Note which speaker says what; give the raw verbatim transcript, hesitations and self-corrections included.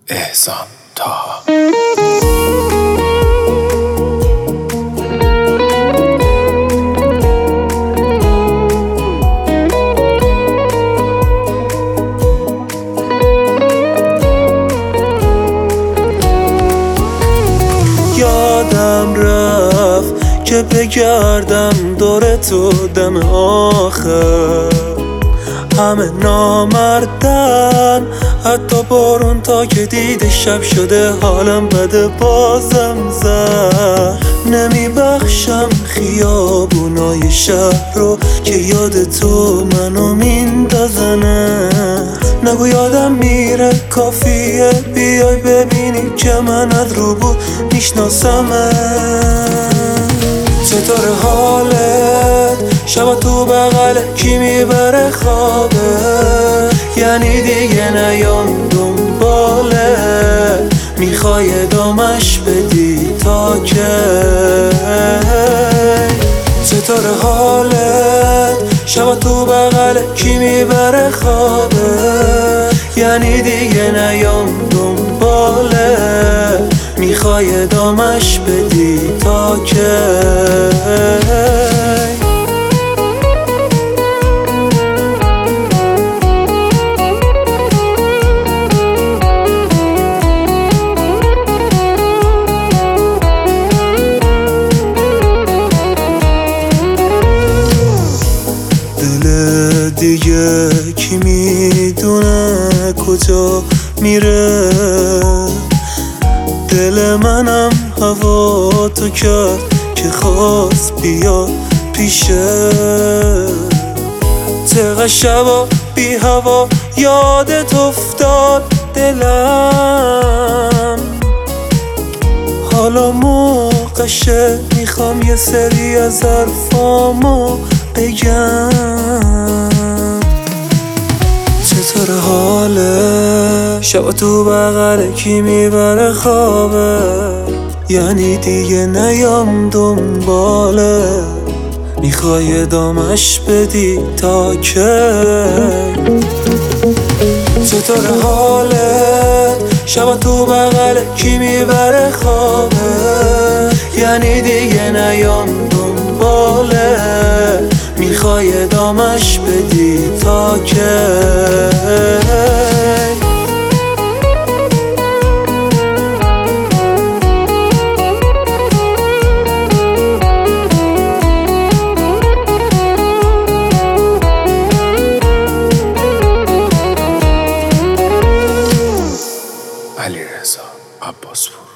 Speaker 1: احسان طه.
Speaker 2: یادم رفت که بگردم دور تو دم آخر، همه نامردن، حتی بارون تا که دیده شب شده حالم بده بازم زد. نمی بخشم خیابونای شهر رو که یاد تو منو میندازنه. نگو یادم میره، کافیه بیای ببینی که من از رو بود میشناسمه. چطور حالت؟ شب تو بغل کی میبره خوابه؟ یعنی دیگه نیام دنباله، میخوای دامش بدی تا که؟ چطور حالت؟ شب تو بغل کی میبره خوابه؟ یعنی دیگه نیام دنباله، میخوای دامش بدی تا که؟ دل دیگه کی میدونه کجا میره؟ دل منم هوا تو کرد که خواست بیا پیشه. چقدر شبا بی هوا یادت افتاد دلم، حالا موقعشه میخوام یه سری از حرفامو بگم. چطور حاله؟ شب تو بغل کی میبره خوابه؟ یعنی دیگه نیام دنباله، میخوای دامش بدی تا که؟ چطور حالت؟ شب تو بغل کی میبره خوابه؟ یعنی دیگه نیام دنباله، میخوای دامش بدی تا که؟
Speaker 1: علیرضا عباسپور.